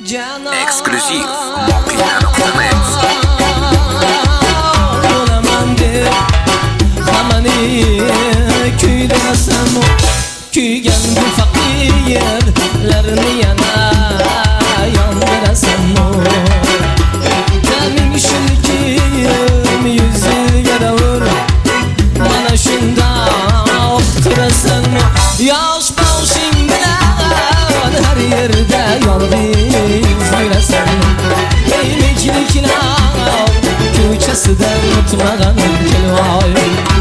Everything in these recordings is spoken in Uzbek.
Eksklyuziv Moqina.net. Olaman deb hammani kuydirasam, kuygan bu faqirlarni yana yondirasan. Taning shilkim yuziga davr, mana shunda o'qtirasan. Yosh boshing bilan har yerda yolg'iz yurasan. Mechliklar ko'chasidan o'tmagan kelvoy.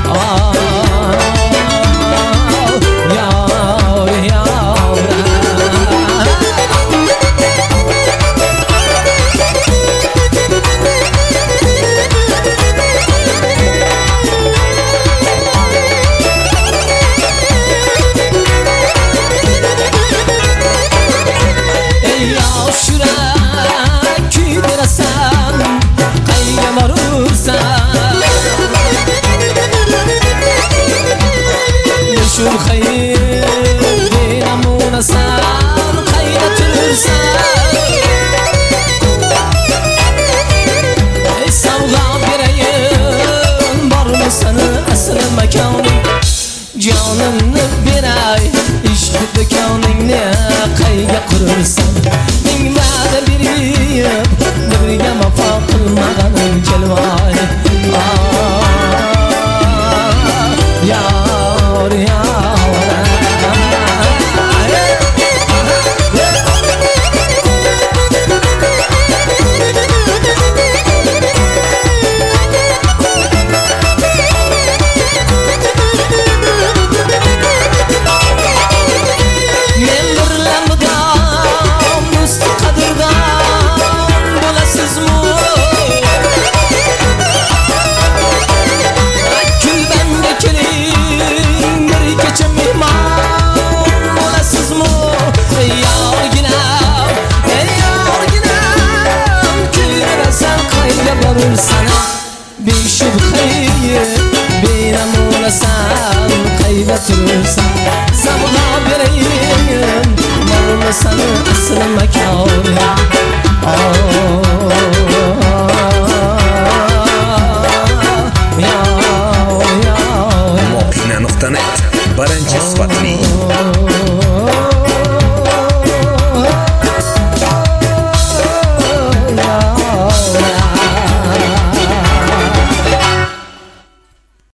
Şu hayır dinamuna san kaynatırsan, savla vereyim var mı sana asıl mekanı, canını bir ay işte dükkanını kayga kurursan.